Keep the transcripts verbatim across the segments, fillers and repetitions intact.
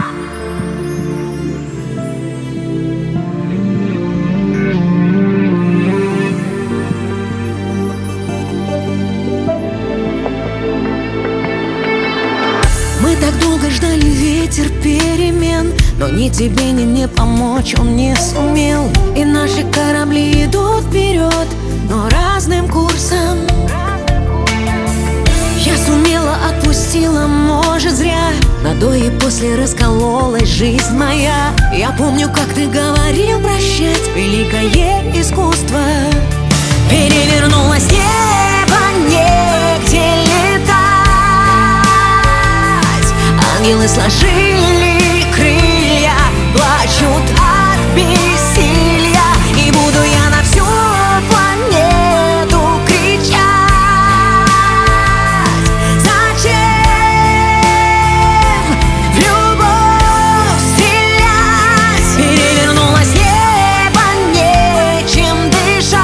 Мы так долго ждали ветер перемен, но ни тебе, ни мне помочь он не сумел. И наши корабли идут вперед, но разным курсом. Я сумела, отпустила, может зря. На до и после раскололась жизнь моя. Я помню, как ты говорил прощать, великое искусство. Перевернулось небо, негде летать. Ангелы сложили крылья, плачут от бессилия. И буду я на всю планету кричать: зачем в любовь стрелять? Перевернулось небо, нечем дышать.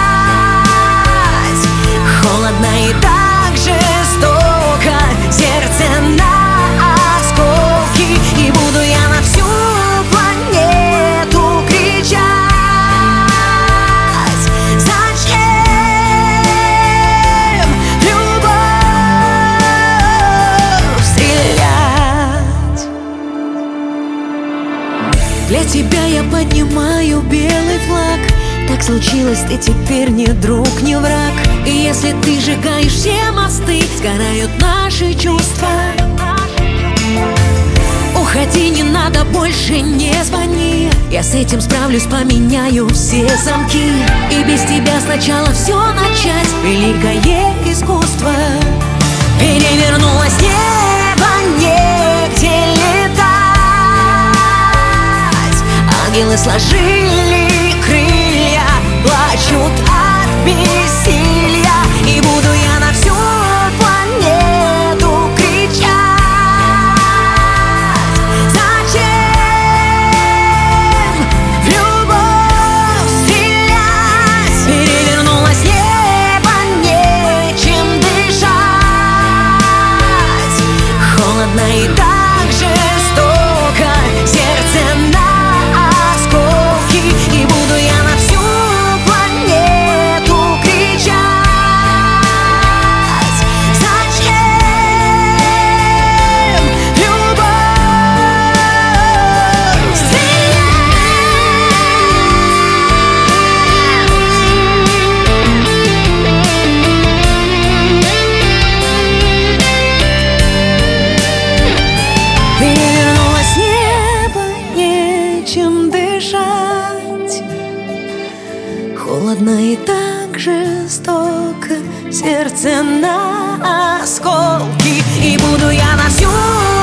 Холодно и так жестоко, сердце на для тебя я поднимаю белый флаг. Так случилось, ты теперь не друг, не враг. И если ты сжигаешь все мосты, сгорают наши чувства. Уходи, не надо, больше не звони. Я с этим справлюсь, поменяю все замки. И без тебя сначала все начать, великое искусство. Перевернулось небо, негде летать. Ангелы сложили крылья, плачут от бессилия. И буду я на всю планету кричать: зачем в любовь стрелять? Перевернулось небо, нечем дышать. Холодно и так жестоко, сердце на холодно и так жестоко, сердце на осколки. И буду я на всю